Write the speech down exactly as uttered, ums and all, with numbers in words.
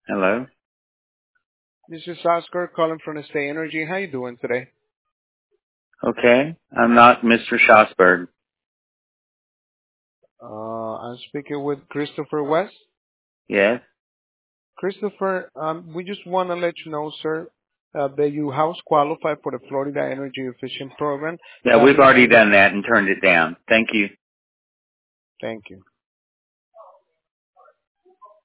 Hello. This is Oscar calling from the State Energy. How you doing today? Okay. I'm not Mister Schosberg. Uh, I'm speaking with Christopher West. Yes. Christopher, um, we just want to let you know, sir, uh, that you house qualify for the Florida Energy Efficient Program. Yeah, That we've means already you have. done that and turned it down. Thank you. Thank you.